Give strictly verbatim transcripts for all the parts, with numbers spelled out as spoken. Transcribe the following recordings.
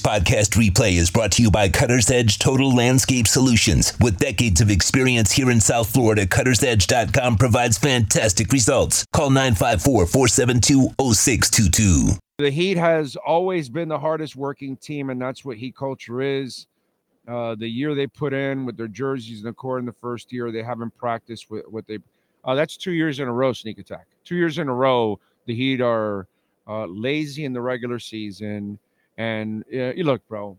podcast replay is brought to you by Cutter's Edge Total Landscape Solutions. With decades of experience here in South Florida, cutters edge dot com provides fantastic results. Call nine five four, four seven two, zero six two two. The Heat has always been the hardest working team, and that's what Heat culture is. Uh, the year they put in with their jerseys in the court in the first year, they haven't practiced with what they uh, – that's two years in a row, Sneak Attack. Two years in a row, the Heat are uh, lazy in the regular season. And uh, you look, bro,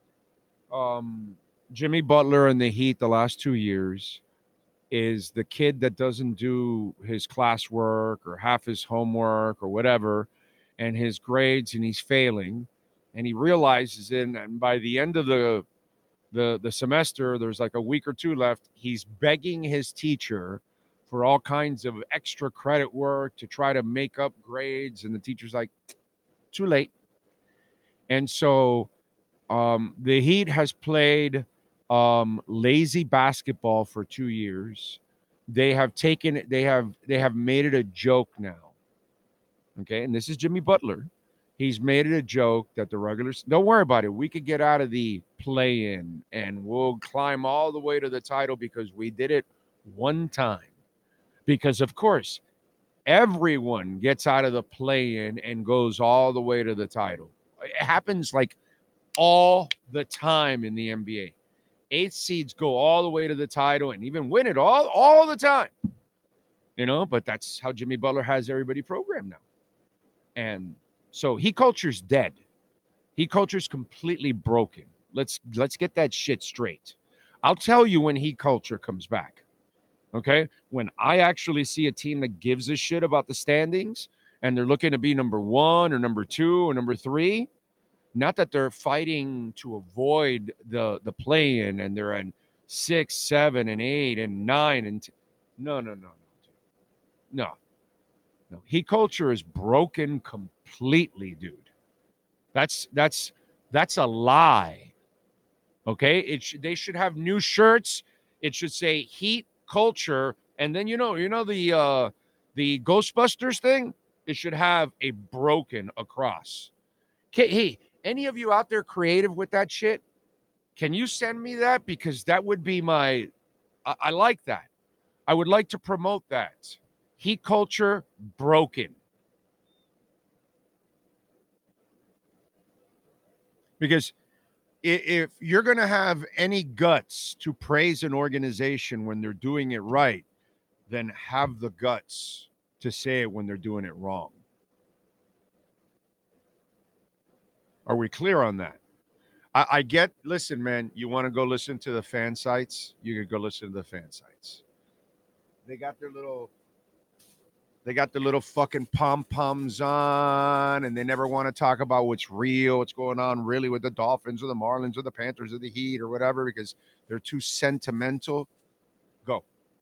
um, Jimmy Butler and the Heat the last two years is the kid that doesn't do his classwork or half his homework or whatever, and his grades, and he's failing. And he realizes it, and by the end of the the the semester, there's like a week or two left, he's begging his teacher for all kinds of extra credit work to try to make up grades, and the teacher's like, too late. And so um, the Heat has played um, lazy basketball for two years. They have taken it, they have they have made it a joke now. Okay, and this is Jimmy Butler. He's made it a joke that the regulars, don't worry about it. We could get out of the play-in and we'll climb all the way to the title because we did it one time. Because, of course, everyone gets out of the play-in and goes all the way to the title. It happens like all the time in the N B A. Eighth seeds go all the way to the title and even win it all, all the time. You know, but that's how Jimmy Butler has everybody programmed now. And so Heat culture's dead. Heat culture's completely broken. Let's let's get that shit straight. I'll tell you when Heat culture comes back. Okay? When I actually see a team that gives a shit about the standings and they're looking to be number one or number two or number three, not that they're fighting to avoid the, the play-in and they're in six, seven, and eight, and nine, and t- no, no, no, no. No. No. Heat culture is broken completely, dude. That's that's that's a lie. Okay? It sh- they should have new shirts. It should say Heat culture, and then you know, you know the uh the Ghostbusters thing? It should have a broken across. Okay, hey, any of you out there creative with that shit? Can you send me that? Because that would be my I, I like that. I would like to promote that. Heat culture broken. Because if you're going to have any guts to praise an organization when they're doing it right, then have the guts to say it when they're doing it wrong. Are we clear on that? I, I get, listen, man, you want to go listen to the fan sites? You could go listen to the fan sites. They got their little... They got the little fucking pom-poms on, and they never want to talk about what's real, what's going on really with the Dolphins or the Marlins or the Panthers or the Heat or whatever, because they're too sentimental. Go.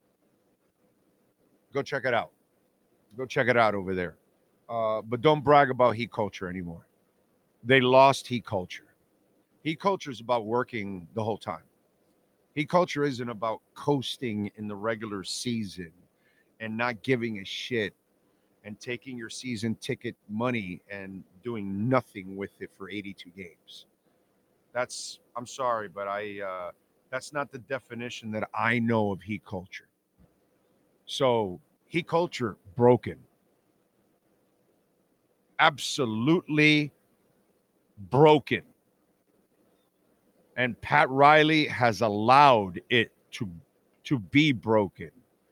Go check it out. Go check it out over there. Uh, but don't brag about Heat culture anymore. They lost Heat culture. Heat culture is about working the whole time. Heat culture isn't about coasting in the regular season and not giving a shit and taking your season ticket money and doing nothing with it for eighty-two games. That's, I'm sorry, but I, uh, that's not the definition that I know of Heat culture. So Heat culture broken. Absolutely broken. And Pat Riley has allowed it to, to be broken.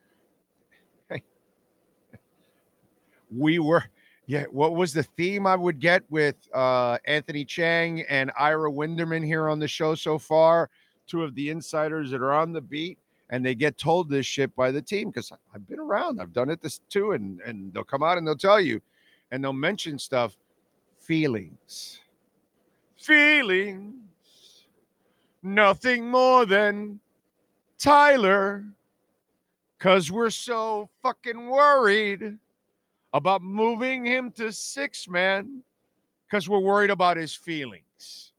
We were, yeah, what was the theme I would get with uh, Anthony Chang and Ira Winderman here on the show so far? Two of the insiders that are on the beat, and they get told this shit by the team because I've been around. I've done it this too, and, and they'll come out and they'll tell you, and they'll mention stuff, feelings. Feelings. Nothing more than Tyler, because we're so fucking worried about moving him to six man because we're worried about his feelings.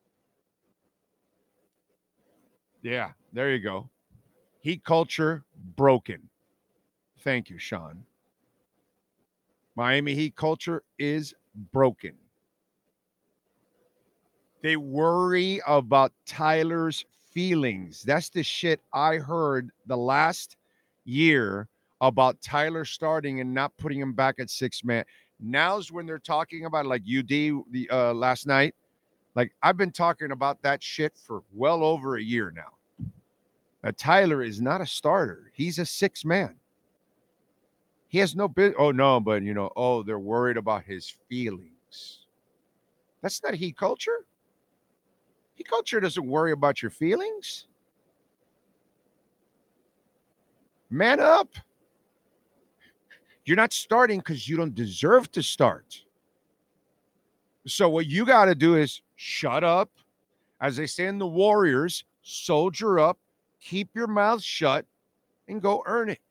Yeah, there you go. Heat culture broken. Thank you, Sean. Miami Heat culture is broken. They worry about Tyler's feelings. That's the shit I heard the last year about Tyler starting and not putting him back at six man. Now's when they're talking about, like U D the uh, last night. Like, I've been talking about that shit for well over a year now. Now, Tyler is not a starter. He's a six man. He has no bit. Oh, no, but, you know, oh, they're worried about his feelings. That's not Heat culture. Heat culture doesn't worry about your feelings. Man up. You're not starting because you don't deserve to start. So what you got to do is shut up. As they say in the Warriors, soldier up, keep your mouth shut, and go earn it.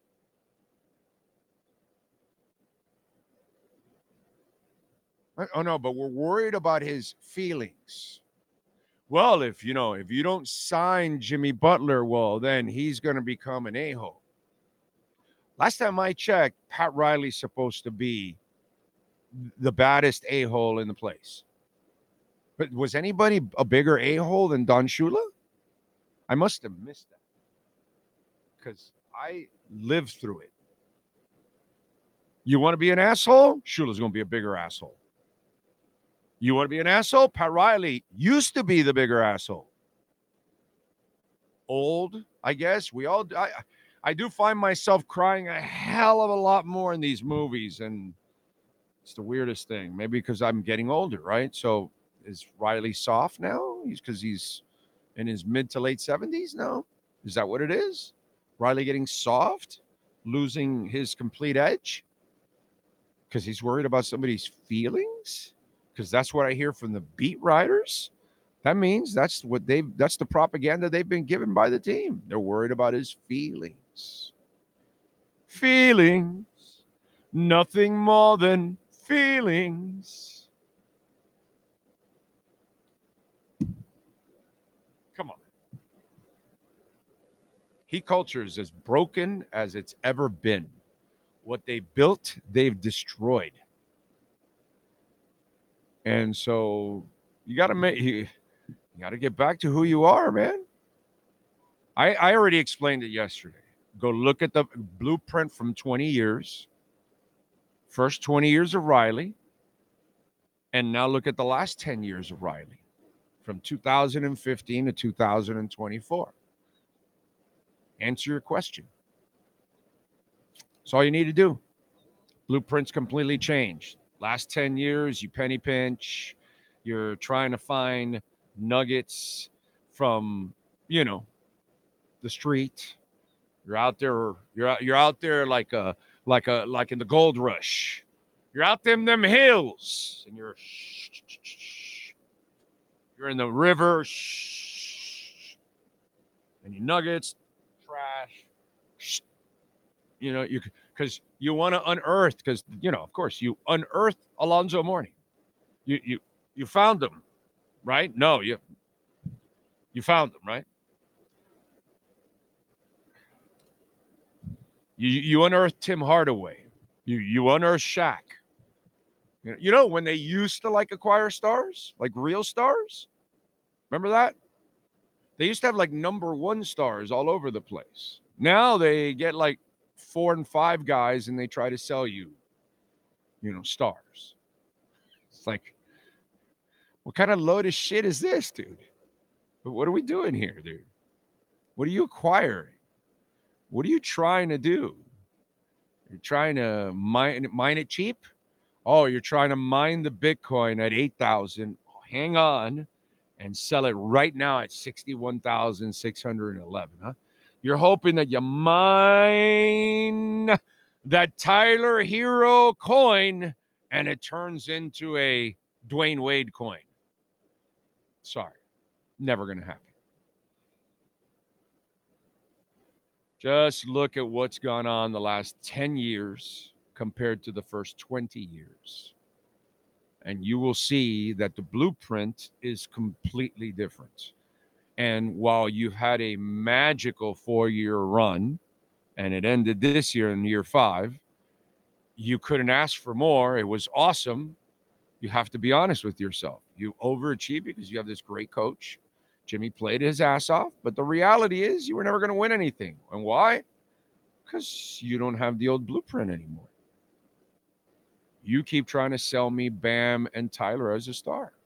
Oh, no, but we're worried about his feelings. Well, if, you know, if you don't sign Jimmy Butler, well, then he's going to become an a-hole. Last time I checked, Pat Riley's supposed to be the baddest a-hole in the place. But was anybody a bigger a-hole than Don Shula? I must have missed that because I lived through it. You want to be an asshole? Shula's going to be a bigger asshole. You want to be an asshole? Pat Riley used to be the bigger asshole. Old, I guess. We all, I, I do find myself crying a hell of a lot more in these movies, and it's the weirdest thing. Maybe because I'm getting older, right? So is Riley soft now? He's because he's in his mid to late seventies now? Is that what it is? Riley getting soft? Losing his complete edge? Because he's worried about somebody's feelings? Because that's what I hear from the beat writers. That means that's what they've that's the propaganda they've been given by the team. They're worried about his feelings. Feelings. Nothing more than feelings. Come on. Heat culture is as broken as it's ever been. What they built, they've destroyed. And so you got to make you, you got to get back to who you are, man. I I already explained it yesterday. Go look at the blueprint from twenty years. First twenty years of Riley, and now look at the last ten years of Riley, from two thousand fifteen to two thousand twenty-four. Answer your question. That's all you need to do. Blueprint's completely changed. Last ten years, you penny pinch. You're trying to find nuggets from, you know, the street. You're out there. You're out. You're out there like a like a like in the gold rush. You're out them them hills, and you're you're in the river, and your nuggets, trash. You know, you because you want to unearth, because, you know, of course, you unearthed Alonzo Mourning. You you you found them, right? No, you you found them, right? You you unearthed Tim Hardaway. You you unearthed Shaq. You know, you know when they used to like acquire stars, like real stars? Remember that? They used to have like number one stars all over the place. Now they get like four and five guys and they try to sell you, you know, stars. It's like, what kind of load of shit is this, dude? What are we doing here, dude? What are you acquiring? What are you trying to do? You're trying to mine, mine it cheap? Oh, you're trying to mine the Bitcoin at eight thousand. Hang on and sell it right now at sixty-one thousand six hundred eleven, huh? You're hoping that you mine that Tyler Hero coin and it turns into a Dwayne Wade coin. Sorry, never going to happen. Just look at what's gone on the last ten years compared to the first twenty years. And you will see that the blueprint is completely different. And while you've had a magical four-year run, and it ended this year in year five, you couldn't ask for more. It was awesome. You have to be honest with yourself. You overachieve because you have this great coach. Jimmy played his ass off, but the reality is you were never going to win anything. And why? Because you don't have the old blueprint anymore. You keep trying to sell me Bam and Tyler as a star.